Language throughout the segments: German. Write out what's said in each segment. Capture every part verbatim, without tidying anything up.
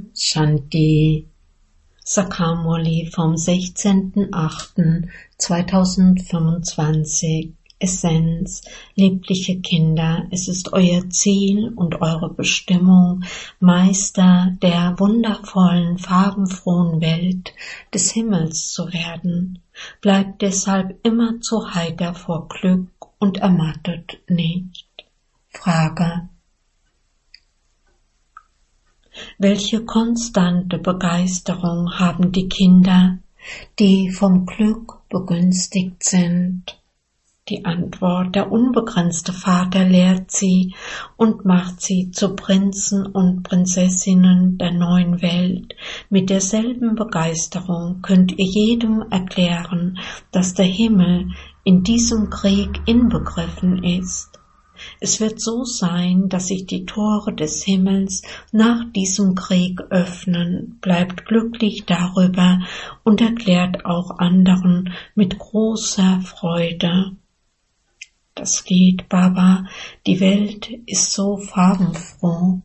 Shanti. Sakamurli vom sechzehnten achten zweitausendfünfundzwanzig. Essenz, liebliche Kinder, es ist euer Ziel und eure Bestimmung, Meister der wundervollen, farbenfrohen Welt des Himmels zu werden. Bleibt deshalb immer zu heiter vor Glück und ermattet nicht. Frage: Welche konstante Begeisterung haben die Kinder, die vom Glück begünstigt sind? Die Antwort: Der unbegrenzte Vater lehrt sie und macht sie zu Prinzen und Prinzessinnen der neuen Welt. Mit derselben Begeisterung könnt ihr jedem erklären, dass der Himmel in diesem Krieg inbegriffen ist. Es wird so sein, dass sich die Tore des Himmels nach diesem Krieg öffnen. Bleibt glücklich darüber und erklärt auch anderen mit großer Freude. Das Lied Baba, die Welt ist so farbenfroh.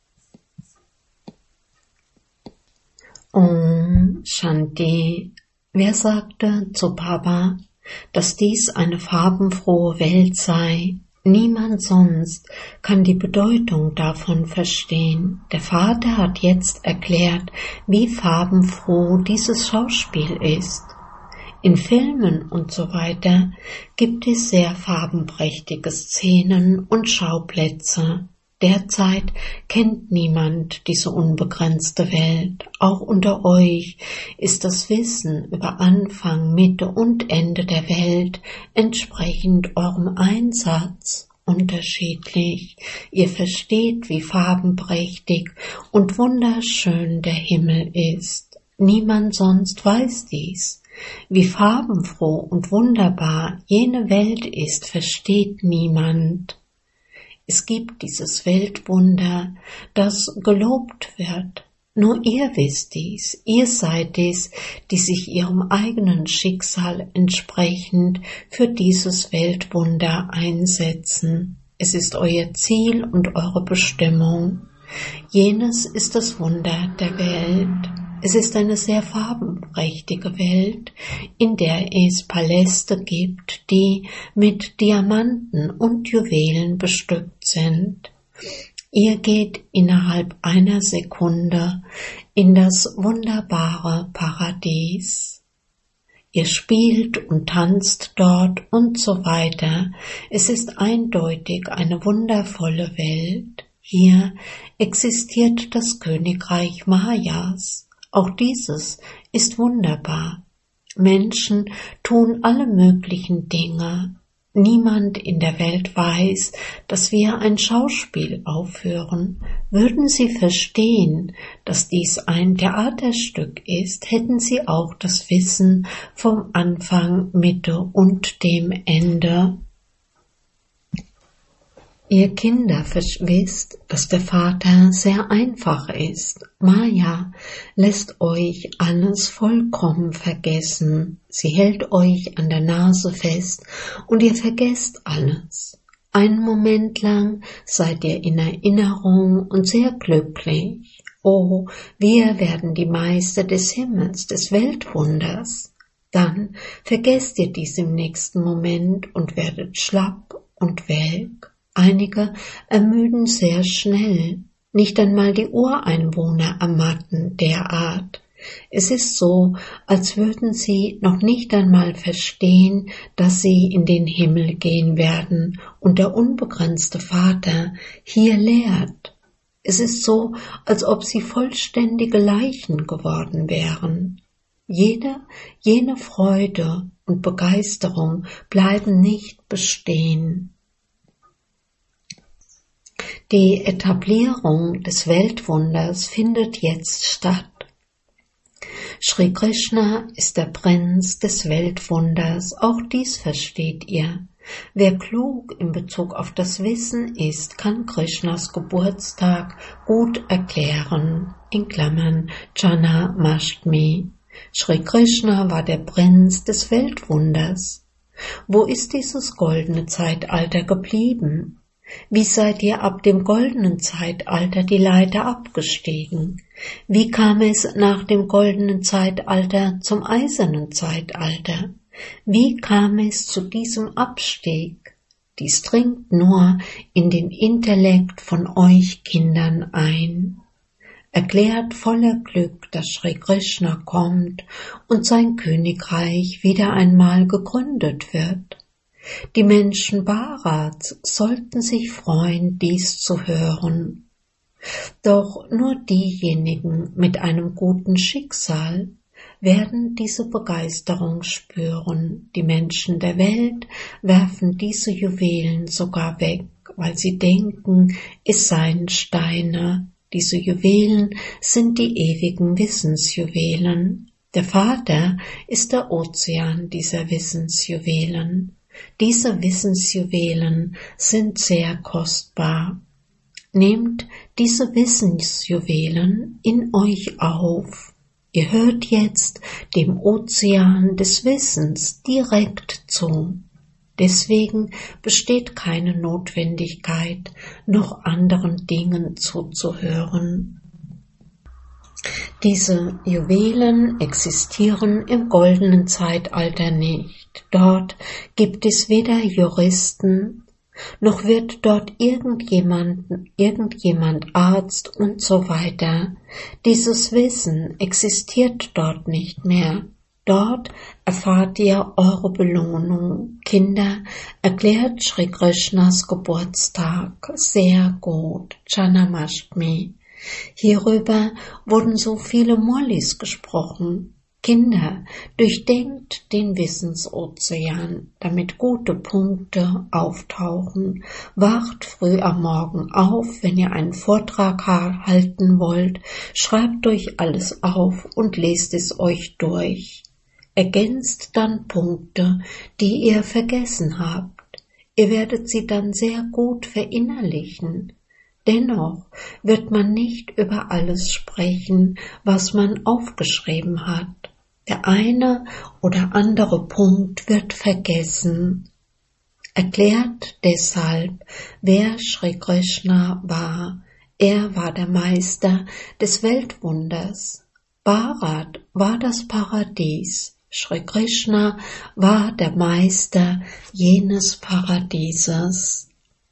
Om Shanti. Wer sagte zu Baba, dass dies eine farbenfrohe Welt sei? Niemand sonst kann die Bedeutung davon verstehen. Der Vater hat jetzt erklärt, wie farbenfroh dieses Schauspiel ist. In Filmen und so weiter gibt es sehr farbenprächtige Szenen und Schauplätze. Derzeit kennt niemand diese unbegrenzte Welt. Auch unter euch ist das Wissen über Anfang, Mitte und Ende der Welt entsprechend eurem Einsatz unterschiedlich. Ihr versteht, wie farbenprächtig und wunderschön der Himmel ist. Niemand sonst weiß dies. Wie farbenfroh und wunderbar jene Welt ist, versteht niemand. Es gibt dieses Weltwunder, das gelobt wird. Nur ihr wisst dies, ihr seid es, die sich ihrem eigenen Schicksal entsprechend für dieses Weltwunder einsetzen. Es ist euer Ziel und eure Bestimmung. Jenes ist das Wunder der Welt. Es ist eine sehr farbenprächtige Welt, in der es Paläste gibt, die mit Diamanten und Juwelen bestückt sind. Ihr geht innerhalb einer Sekunde in das wunderbare Paradies. Ihr spielt und tanzt dort und so weiter. Es ist eindeutig eine wundervolle Welt. Hier existiert das Königreich Mayas. Auch dieses ist wunderbar. Menschen tun alle möglichen Dinge. Niemand in der Welt weiß, dass wir ein Schauspiel aufführen. Würden sie verstehen, dass dies ein Theaterstück ist, hätten sie auch das Wissen vom Anfang, Mitte und dem Ende. Ihr Kinder wisst, dass der Vater sehr einfach ist. Maya lässt euch alles vollkommen vergessen. Sie hält euch an der Nase fest und ihr vergesst alles. Einen Moment lang seid ihr in Erinnerung und sehr glücklich. Oh, wir werden die Meister des Himmels, des Weltwunders. Dann vergesst ihr dies im nächsten Moment und werdet schlapp und welk. Einige ermüden sehr schnell, nicht einmal die Ureinwohner ermatten derart. Es ist so, als würden sie noch nicht einmal verstehen, dass sie in den Himmel gehen werden und der unbegrenzte Vater hier lehrt. Es ist so, als ob sie vollständige Leichen geworden wären. Jede, jene Freude und Begeisterung bleiben nicht bestehen. Die Etablierung des Weltwunders findet jetzt statt. Shri Krishna ist der Prinz des Weltwunders, auch dies versteht ihr. Wer klug in Bezug auf das Wissen ist, kann Krishnas Geburtstag gut erklären, in Klammern Janmashtami. Shri Krishna war der Prinz des Weltwunders. Wo ist dieses goldene Zeitalter geblieben? Wie seid ihr ab dem goldenen Zeitalter die Leiter abgestiegen? Wie kam es nach dem goldenen Zeitalter zum eisernen Zeitalter? Wie kam es zu diesem Abstieg? Dies dringt nur in den Intellekt von euch Kindern ein. Erklärt voller Glück, dass Sri Krishna kommt und sein Königreich wieder einmal gegründet wird. Die Menschen Bharats sollten sich freuen, dies zu hören. Doch nur diejenigen mit einem guten Schicksal werden diese Begeisterung spüren. Die Menschen der Welt werfen diese Juwelen sogar weg, weil sie denken, es seien Steine. Diese Juwelen sind die ewigen Wissensjuwelen. Der Vater ist der Ozean dieser Wissensjuwelen. Diese Wissensjuwelen sind sehr kostbar. Nehmt diese Wissensjuwelen in euch auf. Ihr hört jetzt dem Ozean des Wissens direkt zu. Deswegen besteht keine Notwendigkeit, noch anderen Dingen zuzuhören. Diese Juwelen existieren im goldenen Zeitalter nicht. Dort gibt es weder Juristen, noch wird dort irgendjemand, irgendjemand Arzt und so weiter. Dieses Wissen existiert dort nicht mehr. Dort erfahrt ihr eure Belohnung. Kinder, erklärt Sri Krishnas Geburtstag sehr gut. Janmashtami. Hierüber wurden so viele Mollis gesprochen. Kinder, durchdenkt den Wissensozean, damit gute Punkte auftauchen. Wacht früh am Morgen auf, wenn ihr einen Vortrag halten wollt. Schreibt euch alles auf und lest es euch durch. Ergänzt dann Punkte, die ihr vergessen habt. Ihr werdet sie dann sehr gut verinnerlichen. Dennoch wird man nicht über alles sprechen, was man aufgeschrieben hat. Der eine oder andere Punkt wird vergessen. Erklärt deshalb, wer Sri Krishna war. Er war der Meister des Weltwunders. Bharat war das Paradies. Sri Krishna war der Meister jenes Paradieses.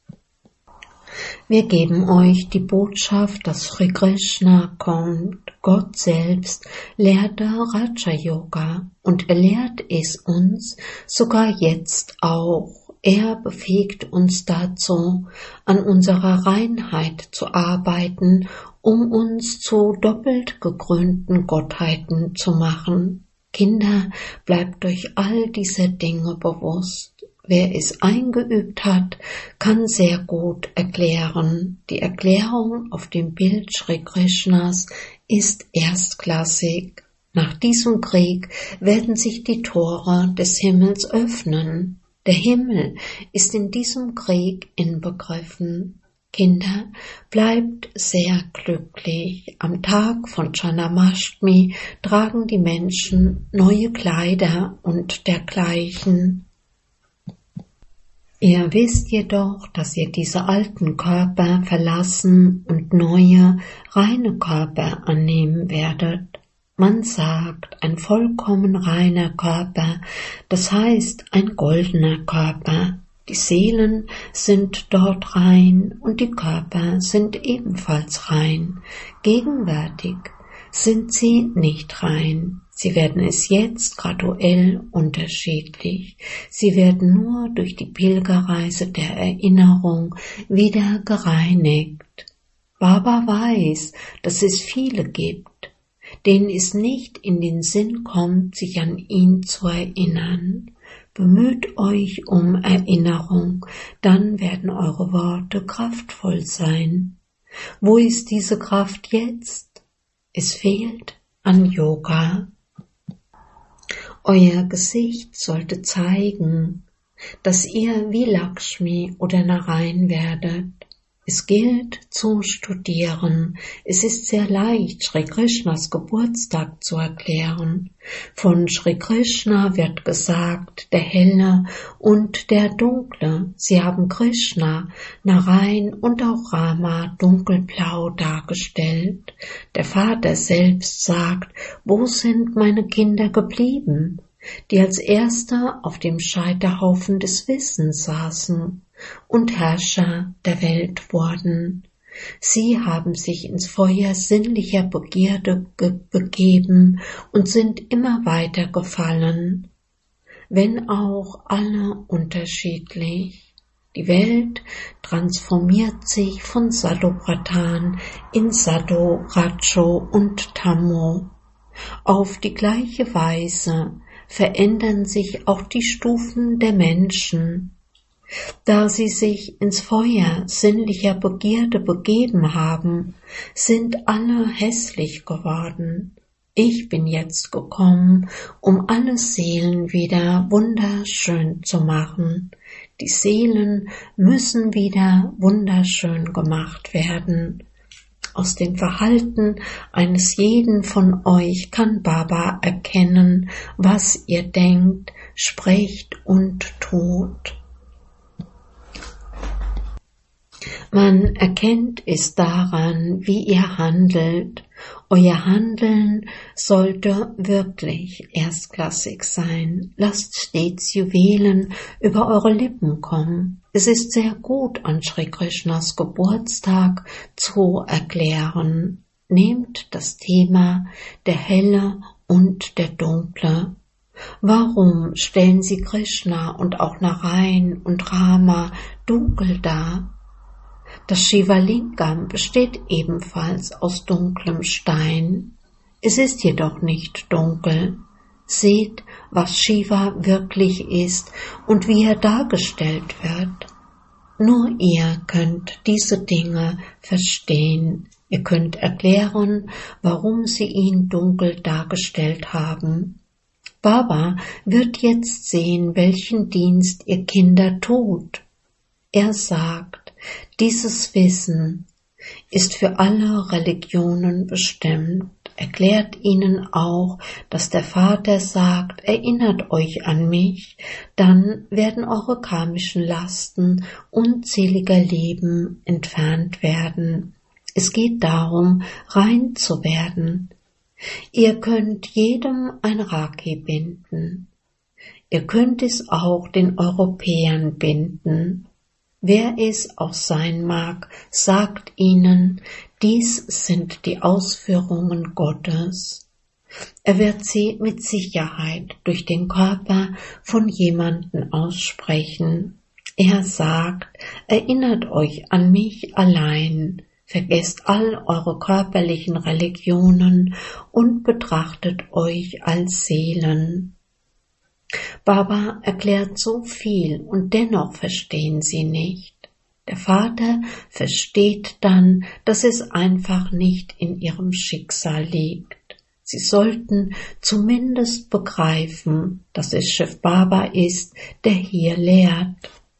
Wir geben euch die Botschaft, dass Sri Krishna kommt. Gott selbst lehrte Raja Yoga und er lehrt es uns sogar jetzt auch. Er befähigt uns dazu, an unserer Reinheit zu arbeiten, um uns zu doppelt gekrönten Gottheiten zu machen. Kinder, bleibt euch all diese Dinge bewusst. Wer es eingeübt hat, kann sehr gut erklären. Die Erklärung auf dem Bild Sri Krishnas ist erstklassig. Nach diesem Krieg werden sich die Tore des Himmels öffnen. Der Himmel ist in diesem Krieg inbegriffen. Kinder, bleibt sehr glücklich. Am Tag von Janmashtami tragen die Menschen neue Kleider und dergleichen. Ihr wisst jedoch, dass ihr diese alten Körper verlassen und neue, reine Körper annehmen werdet. Man sagt, ein vollkommen reiner Körper, das heißt ein goldener Körper. Die Seelen sind dort rein und die Körper sind ebenfalls rein. Gegenwärtig sind sie nicht rein. Sie werden es jetzt graduell unterschiedlich. Sie werden nur durch die Pilgerreise der Erinnerung wieder gereinigt. Baba weiß, dass es viele gibt, denen es nicht in den Sinn kommt, sich an ihn zu erinnern. Bemüht euch um Erinnerung, dann werden eure Worte kraftvoll sein. Wo ist diese Kraft jetzt? Es fehlt an Yoga. Euer Gesicht sollte zeigen, dass ihr wie Lakshmi oder Narayan werdet. Es gilt zu studieren. Es ist sehr leicht, Sri Krishnas Geburtstag zu erklären. Von Sri Krishna wird gesagt, der Helle und der Dunkle. Sie haben Krishna, Narayan und auch Rama dunkelblau dargestellt. Der Vater selbst sagt, wo sind meine Kinder geblieben, die als Erster auf dem Scheiterhaufen des Wissens saßen und Herrscher der Welt wurden. Sie haben sich ins Feuer sinnlicher Begierde ge- begeben und sind immer weiter gefallen, wenn auch alle unterschiedlich. Die Welt transformiert sich von Sadopratan in Sado, Rajo und Tamo. Auf die gleiche Weise verändern sich auch die Stufen der Menschen. Da sie sich ins Feuer sinnlicher Begierde begeben haben, sind alle hässlich geworden. Ich bin jetzt gekommen, um alle Seelen wieder wunderschön zu machen. Die Seelen müssen wieder wunderschön gemacht werden. Aus dem Verhalten eines jeden von euch kann Baba erkennen, was ihr denkt, sprecht und tut. Man erkennt es daran, wie ihr handelt. Euer Handeln sollte wirklich erstklassig sein. Lasst stets Juwelen über eure Lippen kommen. Es ist sehr gut, an Sri Krishnas Geburtstag zu erklären. Nehmt das Thema der Helle und der Dunkle. Warum stellen sie Krishna und auch Narayan und Rama dunkel dar? Das Shivalingam besteht ebenfalls aus dunklem Stein. Es ist jedoch nicht dunkel. Seht, was Shiva wirklich ist und wie er dargestellt wird. Nur ihr könnt diese Dinge verstehen. Ihr könnt erklären, warum sie ihn dunkel dargestellt haben. Baba wird jetzt sehen, welchen Dienst ihr Kinder tut. Er sagt, dieses Wissen ist für alle Religionen bestimmt. Erklärt ihnen auch, dass der Vater sagt, erinnert euch an mich, dann werden eure karmischen Lasten unzähliger Leben entfernt werden. Es geht darum, rein zu werden. Ihr könnt jedem ein Rakhi binden. Ihr könnt es auch den Europäern binden. Wer es auch sein mag, sagt ihnen, dies sind die Ausführungen Gottes. Er wird sie mit Sicherheit durch den Körper von jemandem aussprechen. Er sagt, erinnert euch an mich allein, vergesst all eure körperlichen Religionen und betrachtet euch als Seelen. Baba erklärt so viel und dennoch verstehen sie nicht. Der Vater versteht dann, dass es einfach nicht in ihrem Schicksal liegt. Sie sollten zumindest begreifen, dass es Shiv Baba ist, der hier lehrt.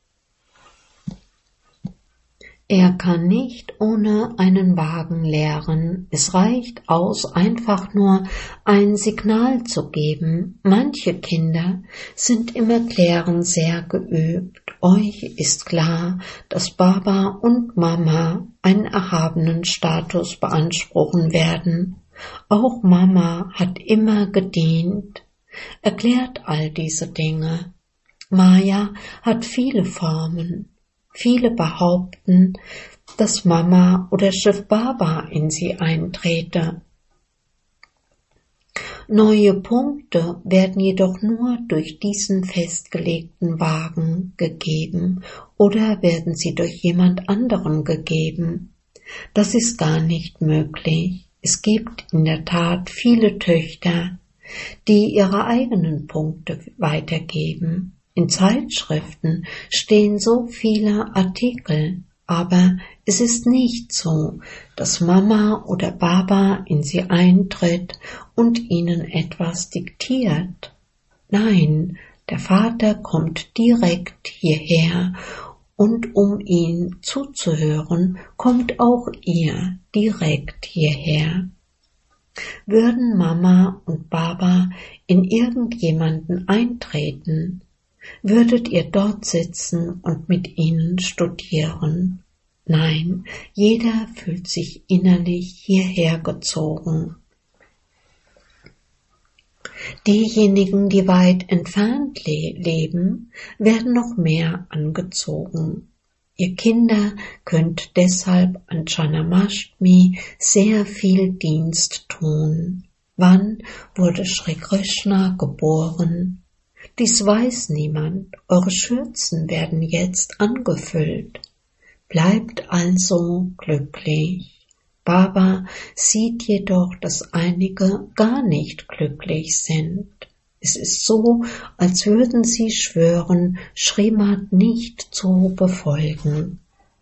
Er kann nicht ohne einen Wagen lehren. Es reicht aus, einfach nur ein Signal zu geben. Manche Kinder sind im Erklären sehr geübt. Euch ist klar, dass Baba und Mama einen erhabenen Status beanspruchen werden. Auch Mama hat immer gedient. Erklärt all diese Dinge. Maya hat viele Formen. Viele behaupten, dass Mama oder Shiv Baba in sie eintrete. Neue Punkte werden jedoch nur durch diesen festgelegten Wagen gegeben oder werden sie durch jemand anderen gegeben. Das ist gar nicht möglich. Es gibt in der Tat viele Töchter, die ihre eigenen Punkte weitergeben. In Zeitschriften stehen so viele Artikel, aber es ist nicht so, dass Mama oder Baba in sie eintritt und ihnen etwas diktiert. Nein, der Vater kommt direkt hierher und um ihm zuzuhören, kommt auch ihr direkt hierher. Würden Mama und Baba in irgendjemanden eintreten, würdet ihr dort sitzen und mit ihnen studieren. Nein, jeder fühlt sich innerlich hierher gezogen. Diejenigen, die weit entfernt le- leben, werden noch mehr angezogen. Ihr Kinder könnt deshalb an Janmashtami sehr viel Dienst tun. Wann wurde Sri Krishna geboren? Dies weiß niemand. Eure Schürzen werden jetzt angefüllt. Bleibt also glücklich. Baba sieht jedoch, dass einige gar nicht glücklich sind. Es ist so, als würden sie schwören, Srimad nicht zu befolgen.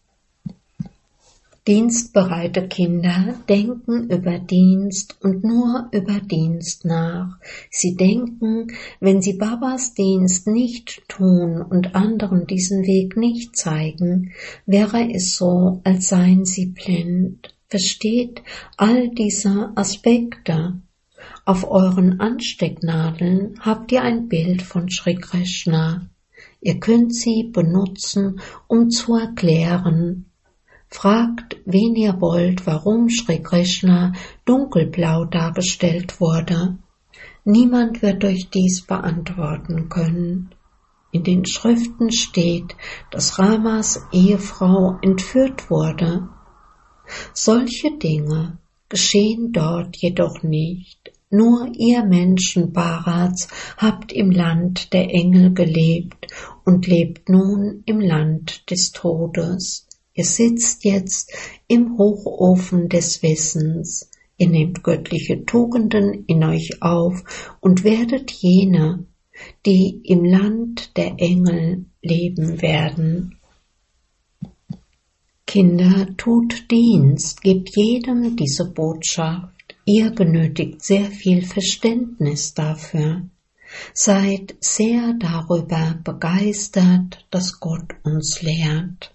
Dienstbereite Kinder denken über Dienst und nur über Dienst nach. Sie denken, wenn sie Babas Dienst nicht tun und anderen diesen Weg nicht zeigen, wäre es so, als seien sie blind. Versteht all diese Aspekte. Auf euren Anstecknadeln habt ihr ein Bild von Sri Krishna. Ihr könnt sie benutzen, um zu erklären. Fragt, wen ihr wollt, warum Sri Krishna dunkelblau dargestellt wurde. Niemand wird euch dies beantworten können. In den Schriften steht, dass Ramas Ehefrau entführt wurde. Solche Dinge geschehen dort jedoch nicht. Nur ihr Menschen Bharats habt im Land der Engel gelebt und lebt nun im Land des Todes. Ihr sitzt jetzt im Hochofen des Wissens. Ihr nehmt göttliche Tugenden in euch auf und werdet jene, die im Land der Engel leben werden. Kinder, tut Dienst, gebt jedem diese Botschaft. Ihr benötigt sehr viel Verständnis dafür. Seid sehr darüber begeistert, dass Gott uns lehrt.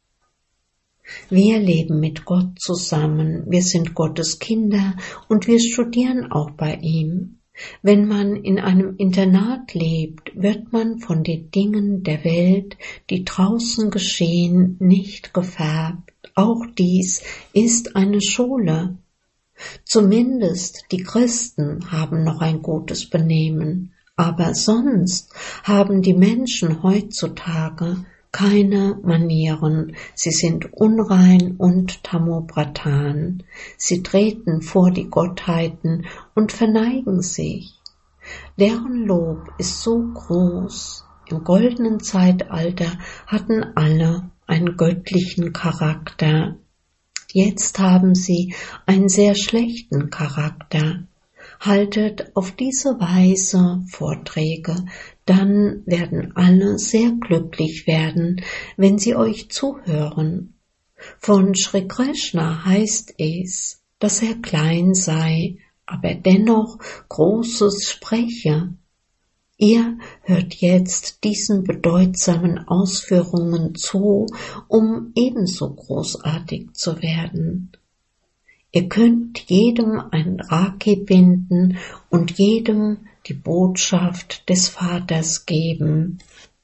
Wir leben mit Gott zusammen, wir sind Gottes Kinder und wir studieren auch bei ihm. Wenn man in einem Internat lebt, wird man von den Dingen der Welt, die draußen geschehen, nicht gefärbt. Auch dies ist eine Schule. Zumindest die Christen haben noch ein gutes Benehmen, aber sonst haben die Menschen heutzutage keine Manieren, sie sind unrein und Tamopradhan. Sie treten vor die Gottheiten und verneigen sich. Deren Lob ist so groß. Im goldenen Zeitalter hatten alle einen göttlichen Charakter. Jetzt haben sie einen sehr schlechten Charakter. Haltet auf diese Weise Vorträge, dann werden alle sehr glücklich werden, wenn sie euch zuhören. Von Sri Krishna heißt es, dass er klein sei, aber dennoch Großes spreche. Ihr hört jetzt diesen bedeutsamen Ausführungen zu, um ebenso großartig zu werden. Ihr könnt jedem ein Rakhi binden und jedem die Botschaft des Vaters geben.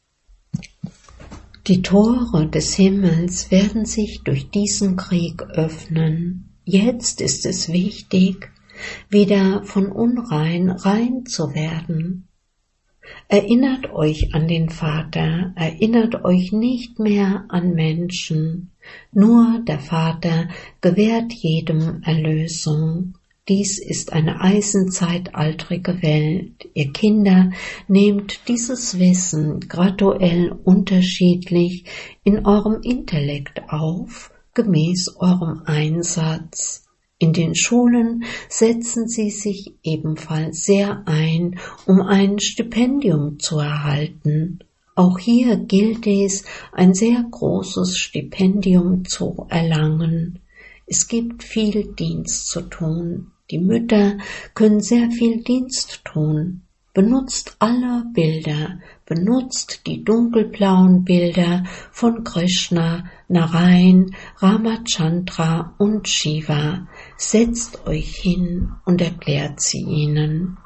Die Tore des Himmels werden sich durch diesen Krieg öffnen. Jetzt ist es wichtig, wieder von unrein rein zu werden. Erinnert euch an den Vater, erinnert euch nicht mehr an Menschen. Nur der Vater gewährt jedem Erlösung. Dies ist eine eisenzeitaltrige Welt. Ihr Kinder, nehmt dieses Wissen graduell unterschiedlich in eurem Intellekt auf, gemäß eurem Einsatz. In den Schulen setzen sie sich ebenfalls sehr ein, um ein Stipendium zu erhalten. Auch hier gilt es, ein sehr großes Stipendium zu erlangen. Es gibt viel Dienst zu tun. Die Mütter können sehr viel Dienst tun. benutzt alle Bilder, benutzt die dunkelblauen Bilder von Krishna, Narayan, Ramachandra und Shiva. Setzt euch hin und erklärt sie ihnen.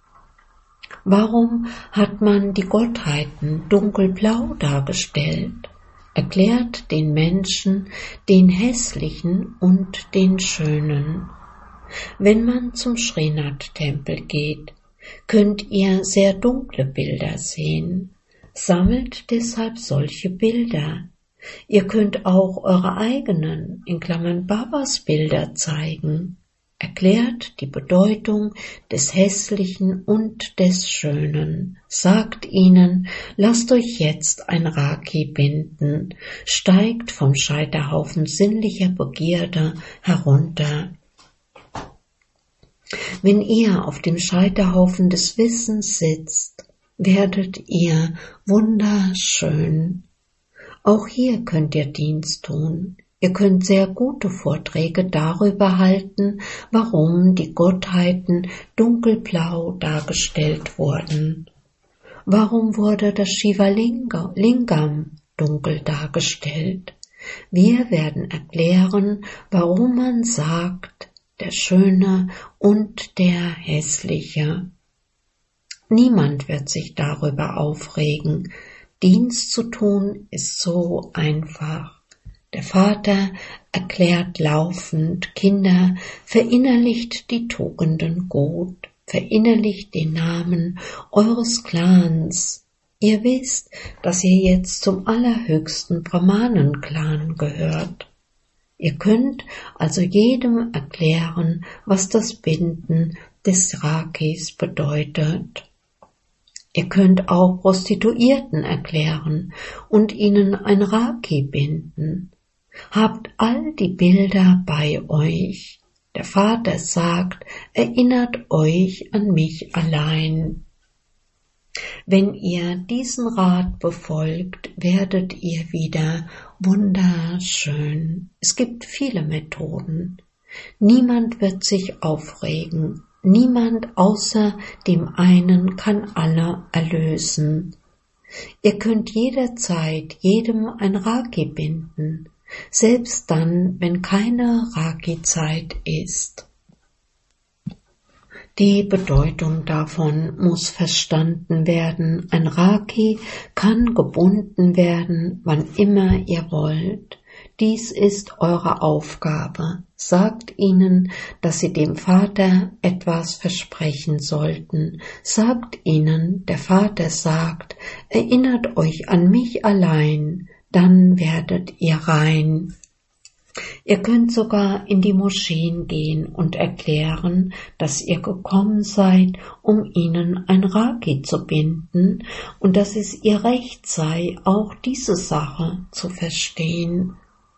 Warum hat man die Gottheiten dunkelblau dargestellt? Erklärt den Menschen den Hässlichen und den Schönen. Wenn man zum Srinath-Tempel geht, könnt ihr sehr dunkle Bilder sehen. Sammelt deshalb solche Bilder. Ihr könnt auch eure eigenen, in Klammern Babas Bilder zeigen. Erklärt die Bedeutung des Hässlichen und des Schönen. Sagt ihnen, lasst euch jetzt ein Raki binden, steigt vom Scheiterhaufen sinnlicher Begierde herunter. Wenn ihr auf dem Scheiterhaufen des Wissens sitzt, werdet ihr wunderschön. Auch hier könnt ihr Dienst tun. Ihr könnt sehr gute Vorträge darüber halten, warum die Gottheiten dunkelblau dargestellt wurden. Warum wurde das Shiva-Lingam dunkel dargestellt? Wir werden erklären, warum man sagt, der Schöne und der Hässliche. Niemand wird sich darüber aufregen. Dienst zu tun ist so einfach. Der Vater erklärt laufend, Kinder, verinnerlicht die Tugenden gut, verinnerlicht den Namen eures Clans. Ihr wisst, dass ihr jetzt zum allerhöchsten Brahmanen-Clan gehört. Ihr könnt also jedem erklären, was das Binden des Rakis bedeutet. Ihr könnt auch Prostituierten erklären und ihnen ein Raki binden. Habt all die Bilder bei euch. Der Vater sagt, erinnert euch an mich allein. Wenn ihr diesen Rat befolgt, werdet ihr wieder wunderschön. Es gibt viele Methoden. Niemand wird sich aufregen. Niemand außer dem einen kann alle erlösen. Ihr könnt jederzeit jedem ein Raki binden, selbst dann, wenn keine Raki-Zeit ist. Die Bedeutung davon muss verstanden werden. Ein Raki kann gebunden werden, wann immer ihr wollt. Dies ist eure Aufgabe. Sagt ihnen, dass sie dem Vater etwas versprechen sollten. Sagt ihnen, der Vater sagt, erinnert euch an mich allein, dann werdet ihr rein. Ihr könnt sogar in die Moscheen gehen und erklären, dass ihr gekommen seid, um ihnen ein Raki zu binden und dass es ihr Recht sei, auch diese Sache zu verstehen.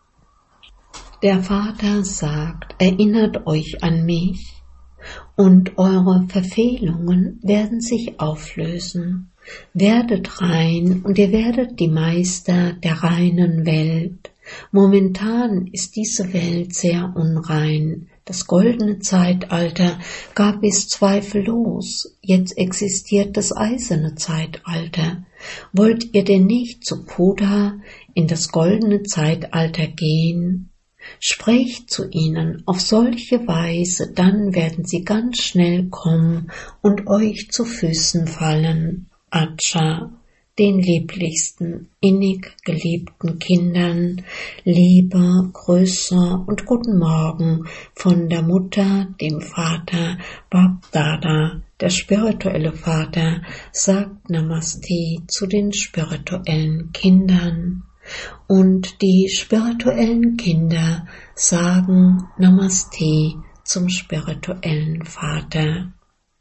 Der Vater sagt, erinnert euch an mich und eure Verfehlungen werden sich auflösen. Werdet rein und ihr werdet die Meister der reinen Welt. Momentan ist diese Welt sehr unrein. Das goldene Zeitalter gab es zweifellos. Jetzt existiert das eiserne Zeitalter. Wollt ihr denn nicht zu Buddha in das goldene Zeitalter gehen? Sprecht zu ihnen auf solche Weise, dann werden sie ganz schnell kommen und euch zu Füßen fallen. Acha, den lieblichsten, innig geliebten Kindern, Liebe, Grüße und guten Morgen von der Mutter, dem Vater, Bab-Dada. Der spirituelle Vater sagt Namaste zu den spirituellen Kindern. Und die spirituellen Kinder sagen Namaste zum spirituellen Vater.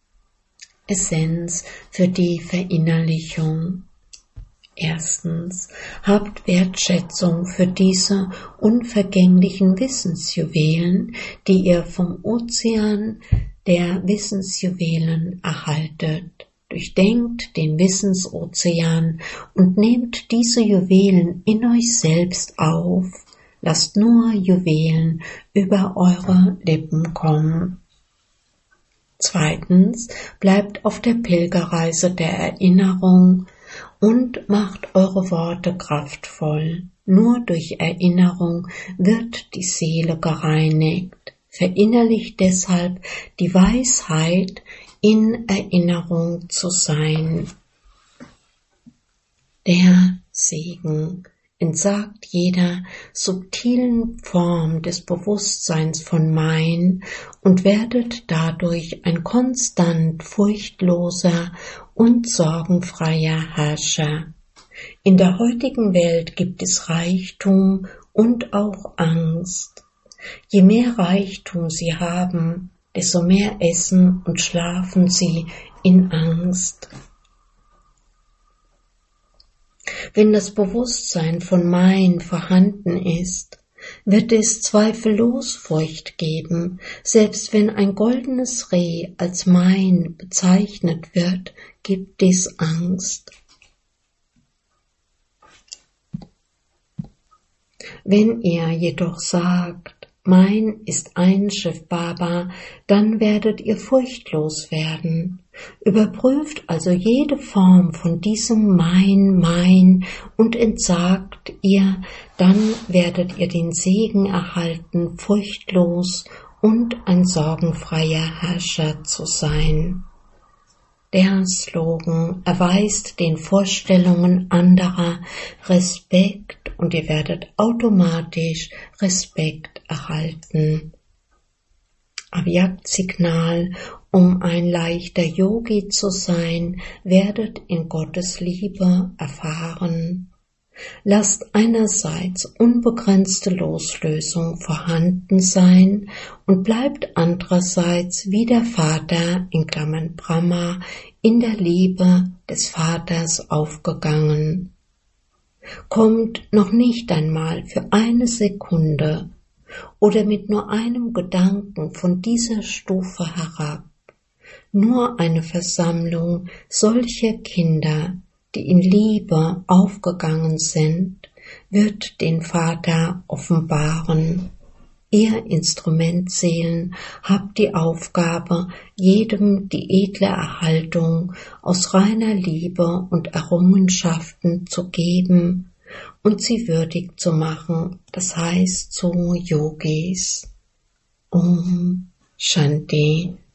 Essenz für die Verinnerlichung. Erstens, habt Wertschätzung für diese unvergänglichen Wissensjuwelen, die ihr vom Ozean der Wissensjuwelen erhaltet. Durchdenkt den Wissensozean und nehmt diese Juwelen in euch selbst auf. Lasst nur Juwelen über eure Lippen kommen. Zweitens, bleibt auf der Pilgerreise der Erinnerung und macht eure Worte kraftvoll. Nur durch Erinnerung wird die Seele gereinigt. Verinnerlicht deshalb die Weisheit, in Erinnerung zu sein. Der Segen entsagt jeder subtilen Form des Bewusstseins von Mein und werdet dadurch ein konstant furchtloser und sorgenfreier Herrscher. In der heutigen Welt gibt es Reichtum und auch Angst. Je mehr Reichtum sie haben, desto mehr essen und schlafen sie in Angst. Wenn das Bewusstsein von Mein vorhanden ist, wird es zweifellos Furcht geben, selbst wenn ein goldenes Reh als Mein bezeichnet wird, gibt es Angst. Wenn ihr jedoch sagt, Mein ist einschiffbar, dann werdet ihr furchtlos werden. Überprüft also jede Form von diesem Mein, Mein und entsagt ihr, dann werdet ihr den Segen erhalten, furchtlos und ein sorgenfreier Herrscher zu sein. Der Slogan erweist den Vorstellungen anderer Respekt und ihr werdet automatisch Respekt erhalten. Abjakt-Signal: Um ein leichter Yogi zu sein, werdet in Gottes Liebe erfahren. Lasst einerseits unbegrenzte Loslösung vorhanden sein und bleibt andererseits wie der Vater in Klammern Brahma in der Liebe des Vaters aufgegangen. Kommt noch nicht einmal für eine Sekunde oder mit nur einem Gedanken von dieser Stufe herab. Nur eine Versammlung solcher Kinder, die in Liebe aufgegangen sind, wird den Vater offenbaren. Ihr Instrumentseelen habt die Aufgabe, jedem die edle Erhaltung aus reiner Liebe und Errungenschaften zu geben und sie würdig zu machen, das heißt zu Yogis. Om Shanti